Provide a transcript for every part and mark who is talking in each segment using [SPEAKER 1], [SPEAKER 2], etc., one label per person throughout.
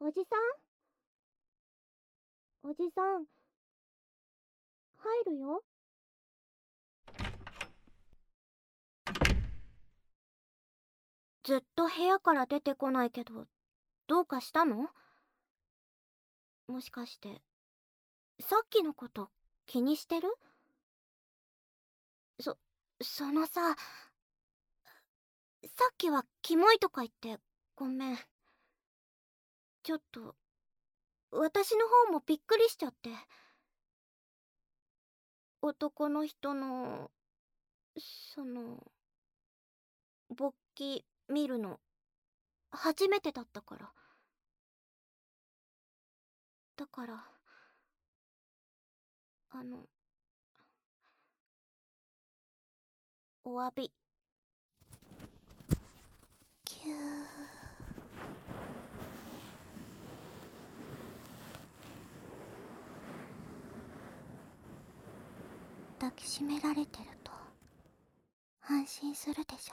[SPEAKER 1] おじさん、おじさん、入るよ。ずっと部屋から出てこないけど、どうかしたの？もしかして、さっきのこと気にしてる？そ、そのさ、さっきはキモいとか言ってごめん。ちょっと、私の方もびっくりしちゃって。男の人の、その、勃起見るの、初めてだったから。だから、あの、お詫び。キュー。抱きしめられてると安心するでしょ。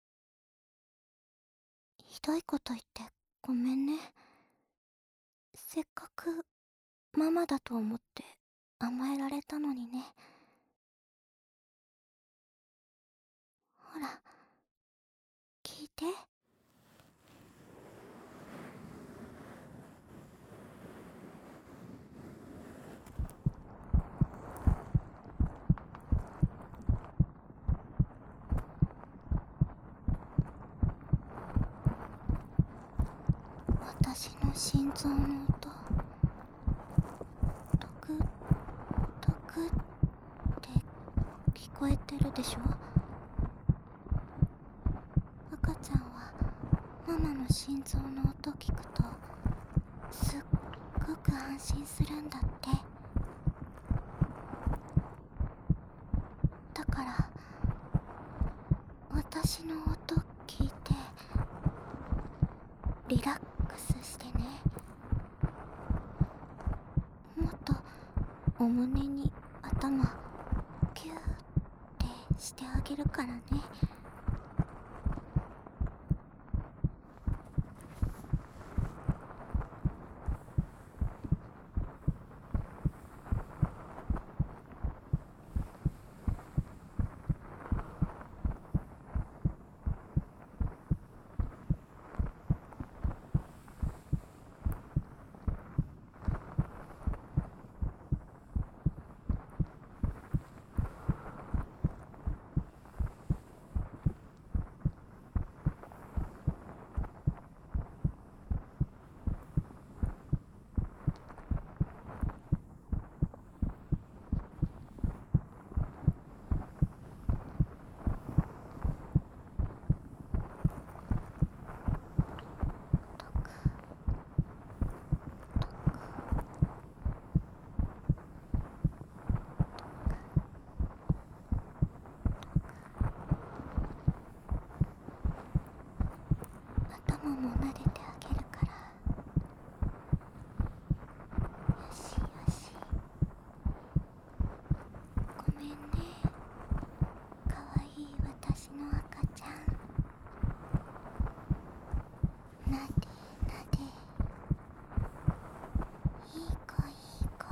[SPEAKER 1] ひどいこと言ってごめんね。せっかくママだと思って甘えられたのにね。ほら、聞いて。私の心臓の音、トクトクって聞こえてるでしょ。赤ちゃんはママの心臓の音聞くとすっごく安心するんだって。だから私の音聞いてリラックスしてね。もっとお胸に頭キューってしてあげるからね。頭も撫でてあげるから。よしよし。ごめんね、かわいい私の赤ちゃん。なでなで、いい子いい子。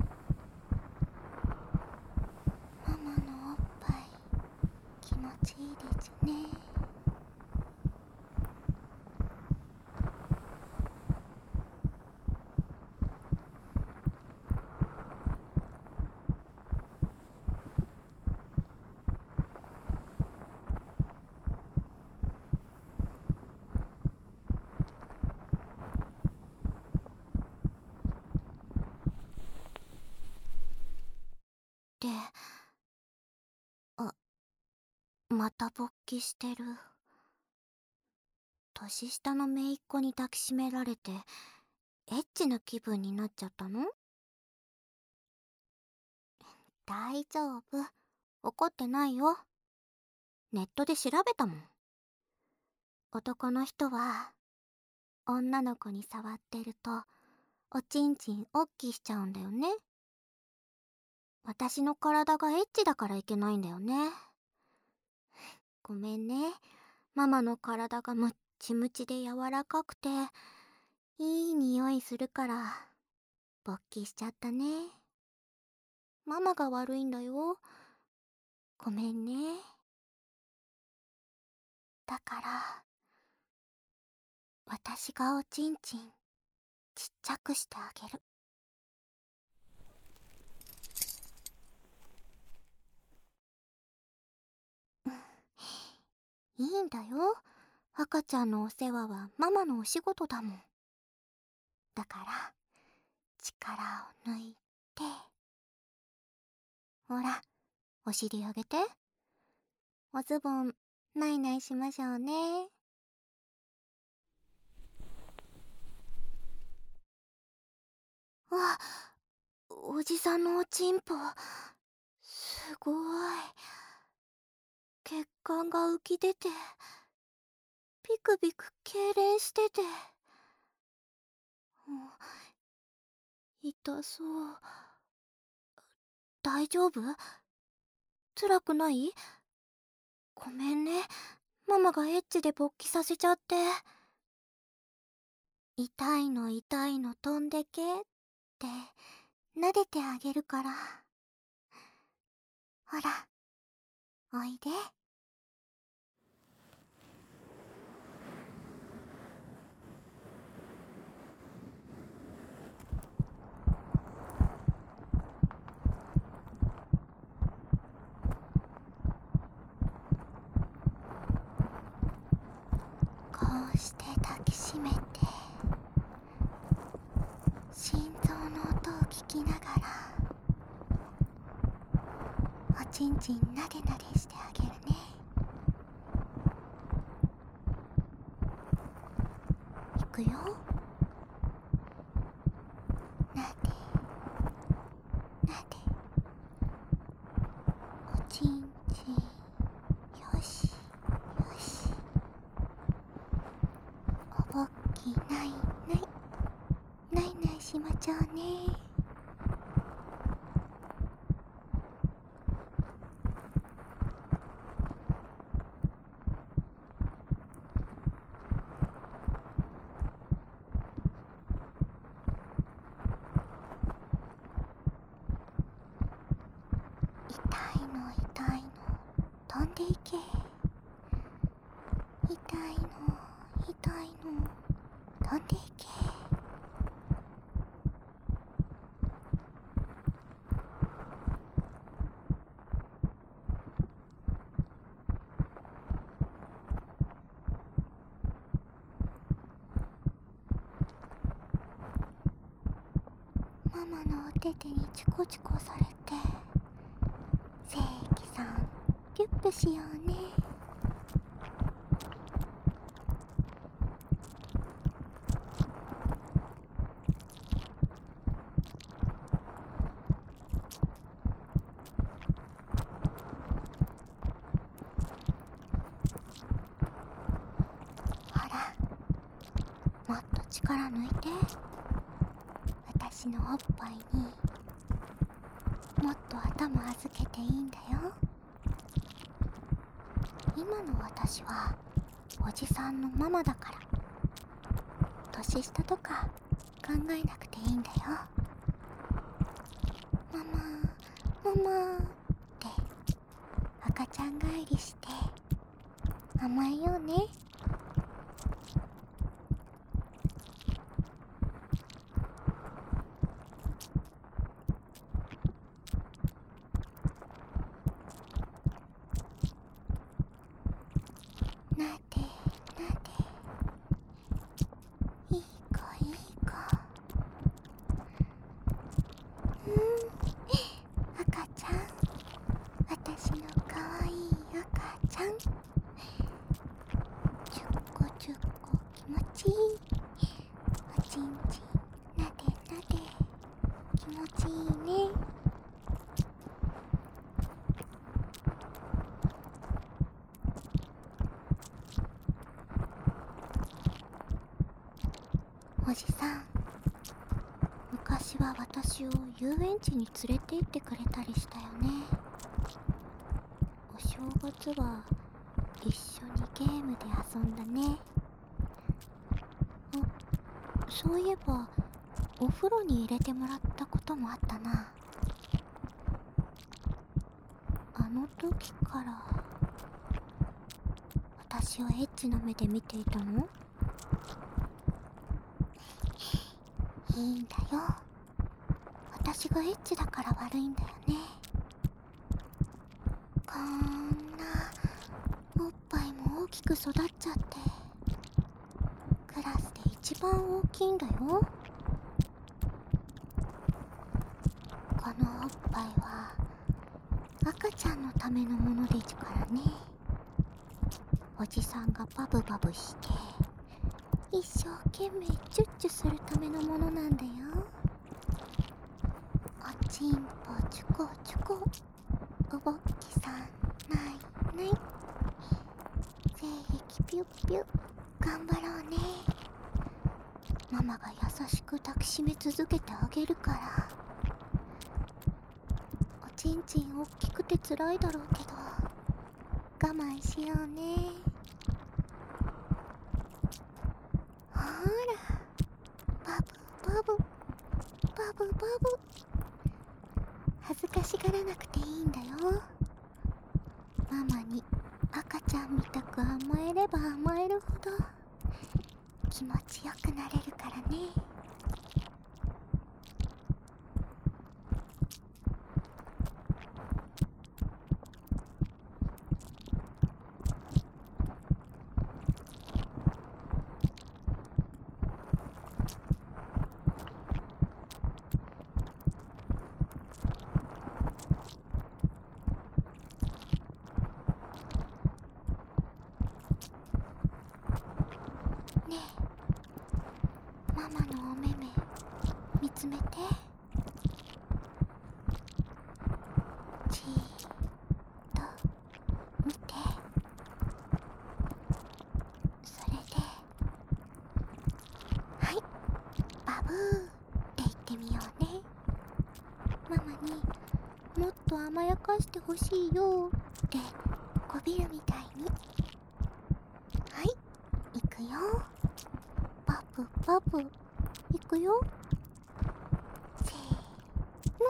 [SPEAKER 1] ママのおっぱい気持ちいいですね。で、あ、また勃起してる。年下の姪っ子に抱きしめられてエッチな気分になっちゃったの？大丈夫、怒ってないよ。ネットで調べたもん。男の人は女の子に触ってるとおちんちんおっきしちゃうんだよね。私の体がエッチだからいけないんだよね。ごめんね、ママの体がムッチムチで柔らかくていい匂いするから勃起しちゃったね。ママが悪いんだよ。ごめんね。だから私がおちんちんちっちゃくしてあげる。いいんだよ。赤ちゃんのお世話はママのお仕事だもん。だから力を抜いて、ほら、お尻上げて。おズボンないないしましょうね。あ、おじさんのおちんぽ、すごい。血管が浮き出て、ビクビク痙攣してて、痛そう。大丈夫？辛くない？ごめんね。ママがエッチで勃起させちゃって。痛いの痛いの飛んでけって撫でてあげるから。ほら、おいで。こうして抱きしめて、心臓の音を聞きながらおちんちんなでなでしてあげるね。いくよ。なでなで、おちんちん、よしよし。おぼっきないないないないしまちょうね。痛いの痛いの飛んでいけ。痛いの痛いの飛んでいけ。ママのお手手にチコチコされて、正規さんキュッとしようね。ほら、もっと力抜いて。私のおっぱいにもっと頭預けていいんだよ。今の私はおじさんのママだから、年下とか考えなくていいんだよ。ママママって赤ちゃん返りして甘えようね。なでなで、いい子いい子。赤ちゃん、私のかわいい赤ちゃん。ちゅっこちゅっこ気持ちいい。おちんちんなでなで、気持ちいいね。おじさん、昔は私を遊園地に連れて行ってくれたりしたよね。お正月は一緒にゲームで遊んだね。 そういえばお風呂に入れてもらったこともあったな。あの時から私をエッチな目で見ていたの？いいんだよ。私がエッチだから悪いんだよね。こんなおっぱいも大きく育っちゃって、クラスで一番大きいんだよ。このおっぱいは赤ちゃんのためのものでちゅからね。おじさんがバブバブして一生懸命チュッチュするためのものなんだよ。おちんぽチュコチュコ、おぼっきさんないない、精液ピュッピュッ、頑張ろうね。ママが優しく抱きしめ続けてあげるから。おちんちんおっきくてつらいだろうけど我慢しようね。ほら、バブバブバブバブ。恥ずかしがらなくていいんだよ。ママに赤ちゃんみたく甘えれば甘えるほど気持ちよくなれるからね。ねえ、ママのお目目見つめて。じーっと見て。それで、はい、バブーって言ってみようね。ママにもっと甘やかしてほしいよってこびるみたいに。はい、いくよ。バブバブ、いくよ。せーの。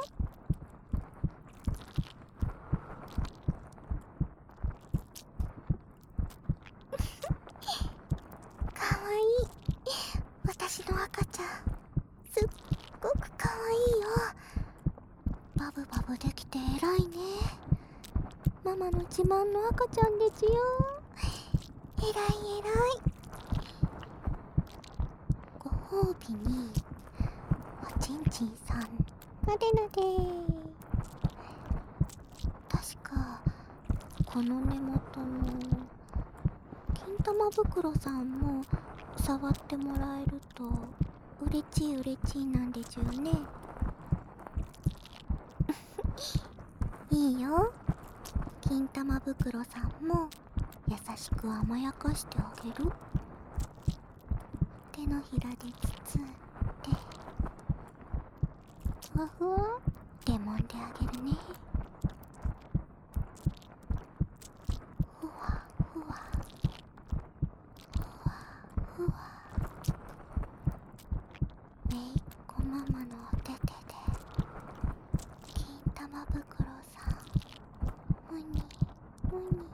[SPEAKER 1] かわいい。私の赤ちゃんすっごくかわいいよ。バブバブできて偉いね。ママの自慢の赤ちゃんでちゅよ。偉い偉い。ご褒美におちんちんさんなでなで。確かこの根元の金玉袋さんも触ってもらえるとうれちいうれちいなんでちゅよね。いいよ。金玉袋さんも優しく甘やかしてあげる。手のひらで包んでふわふわって揉んであげるね。ふわふわふわふわ。めいっ子ママのお手手で金玉袋さんむにむに。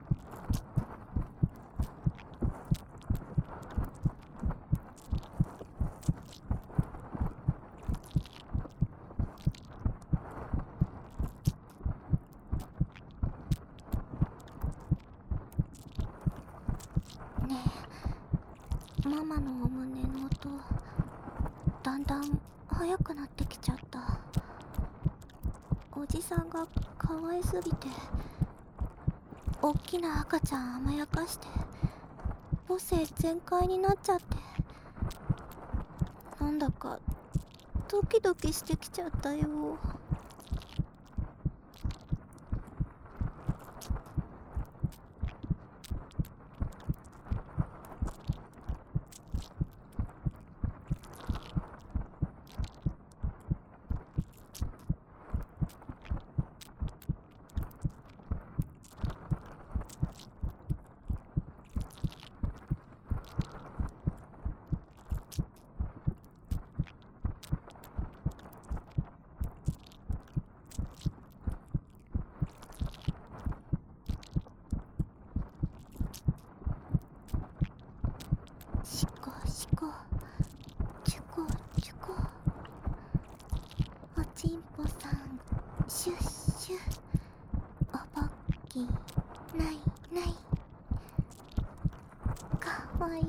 [SPEAKER 1] ねえ、ママのお胸の音だんだん速くなってきちゃった。おじさんが可愛すぎておっきな赤ちゃん甘やかして母性全開になっちゃって、なんだかドキドキしてきちゃったよ。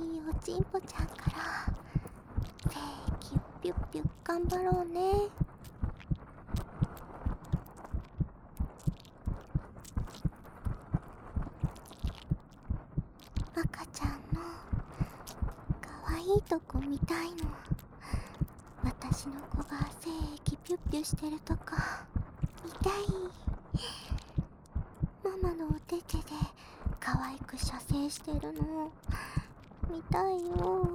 [SPEAKER 1] いおちんぽちゃんからキュッピュッピュッ頑張ろうね。赤ちゃんのかわいいとこ見たいの。私の子がピュッピュしてるとこ見たい。ママのお手手で可愛く射精してるの見たいよ。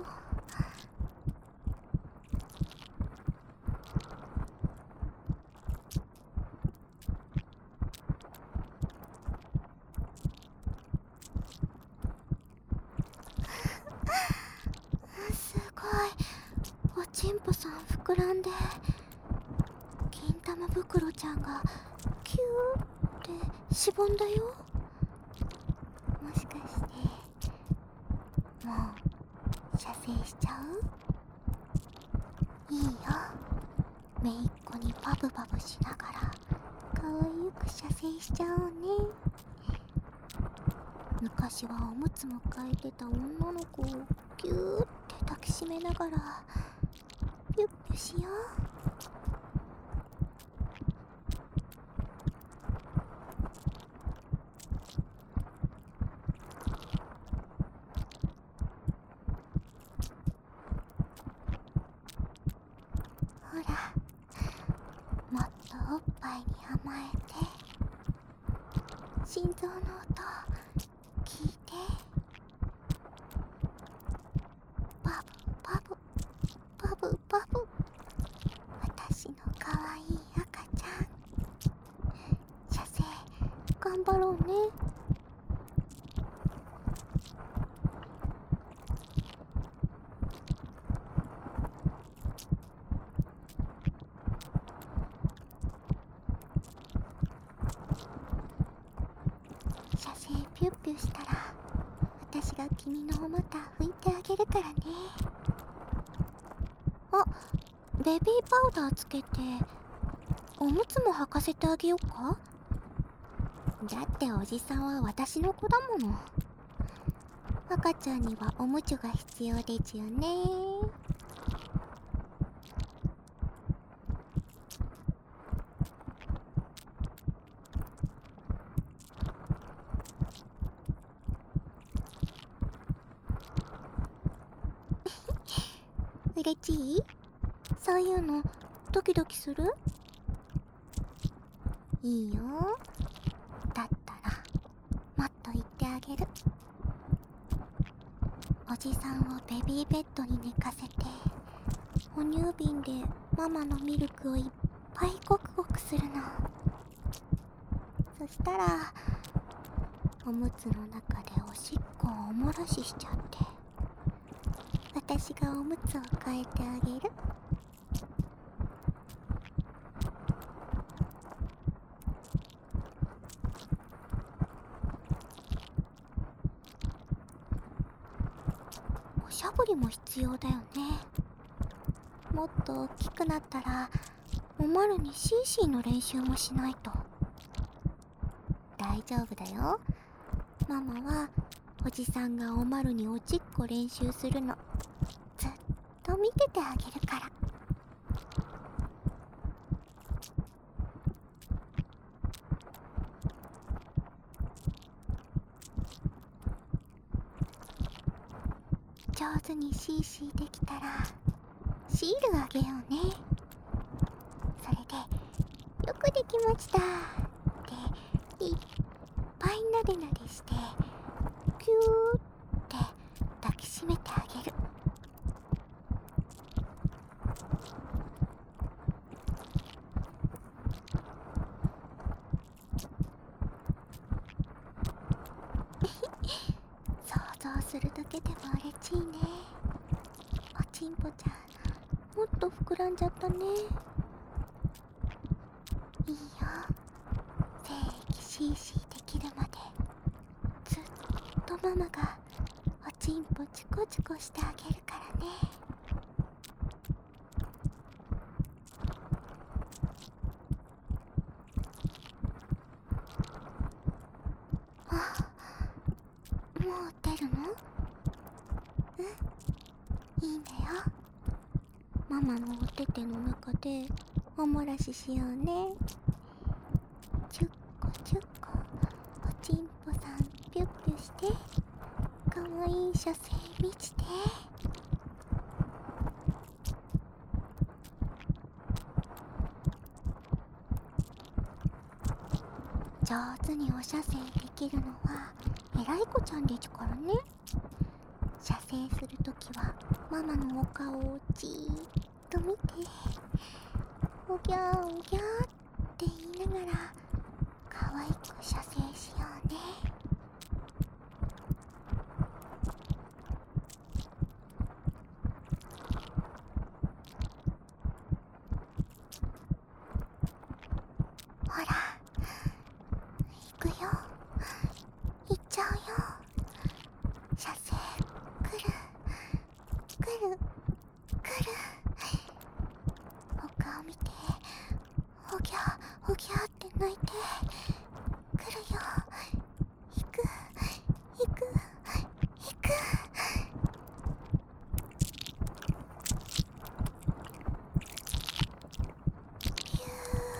[SPEAKER 1] すごい、おちんぽさん膨らんで、金玉袋ちゃんがキューってしぼんだよ。もしかしてもう射精しちゃう？いいよ、めいっ子にバブバブしながらかわゆく射精しちゃおうね。昔はおむつも替えてた女の子をギューって抱きしめながらピュッピュしよう。ほら、もっとおっぱいに甘えて、心臓の音聞いて。バブバブバブバブ、私のかわいい赤ちゃん、射精頑張ろうね。射精ピュッピュしたら私が君のお股拭いてあげるからね。あ、ベビーパウダーつけておむつも履かせてあげようか。だっておじさんは私の子だもの。赤ちゃんにはおむつが必要ですよね。嬉しい？そういうのドキドキする？いいよ。だったらもっと言ってあげる。おじさんをベビーベッドに寝かせて、哺乳瓶でママのミルクをいっぱいゴクゴクするの。そしたらおむつの中でおしっこをおもらししちゃって、私がおむつを替えてあげる。おしゃぶりも必要だよね。もっと大きくなったらおまるにシーシーの練習もしないと。大丈夫だよ。ママはおじさんがおまるにおちっこ練習するのずっと見ててあげるから。上手にシーシーできたらシールあげようね。それでよくできましたっていっぱいなでなでしてキューって抱きしめてあげる。想像するだけでも嬉しいね。おちんぽちゃんもっと膨らんじゃったね。いいよ、シーシーできるまでずっとママがおちんぽチコチコしてあげるからね。あ、もう出るの？うん、 いいんだよ。ママのお手手の中でおもらししようね。チュッコチュッコ、おちんぽさんピュッピュして、かわいい射精見して。上手にお射精できるのは偉い子ちゃんでちゅからね。射精するときはママのお顔をじーっと見て、おぎゃーおぎゃーって言いながら可愛く射精しようね。ほら、行くよ。行っちゃうよ。射精来る来る来る。お顔見て、おぎゃおぎゃって泣いて来るよ。行く行く行く。ピュ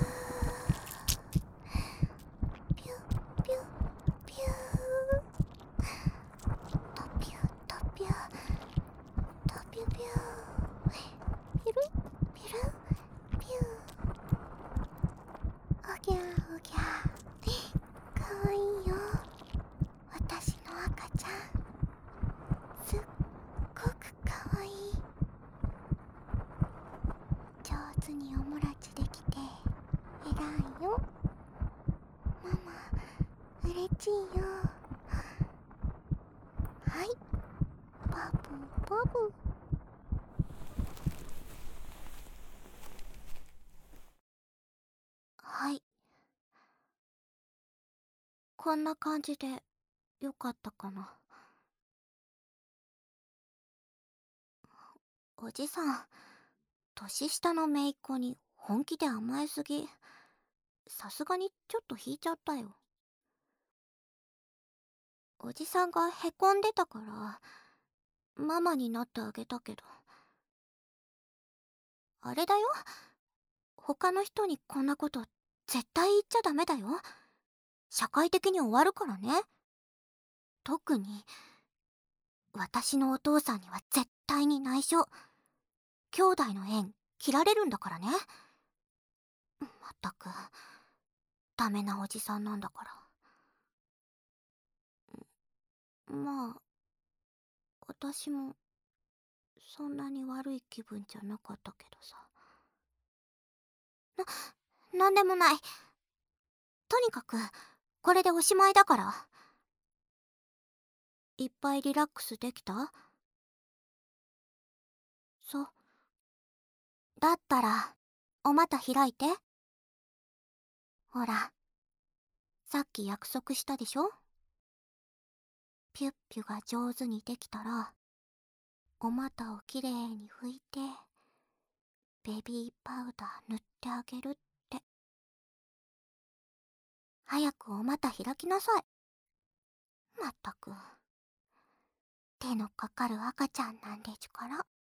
[SPEAKER 1] ーピューピューピュー。トピュートピュートピューピュー。ピルピルピュー。おぎゃおぎゃ。かわいいよ、私の赤ちゃん。すっごくかわいい。上手におもらちできて偉いよ。ママ嬉しいよ。はい、バブバブ。はい、こんな感じでよかったかな。おじさん、年下の姪っ子に本気で甘えすぎ。さすがにちょっと引いちゃったよ。おじさんがへこんでたからママになってあげたけど、あれだよ、他の人にこんなこと絶対言っちゃダメだよ。社会的に終わるからね。特に私のお父さんには絶対に内緒。兄弟の縁切られるんだからね。まったくダメなおじさんなんだから。まあ私もそんなに悪い気分じゃなかったけどさ。なんでもない。とにかくこれでおしまいだから。いっぱいリラックスできた？そう。だったらお股開いて。ほら、さっき約束したでしょ。ピュッピュが上手にできたらお股をきれいに拭いてベビーパウダー塗ってあげるって。早くお股開きなさい。まったく手のかかる赤ちゃんなんでちゅから。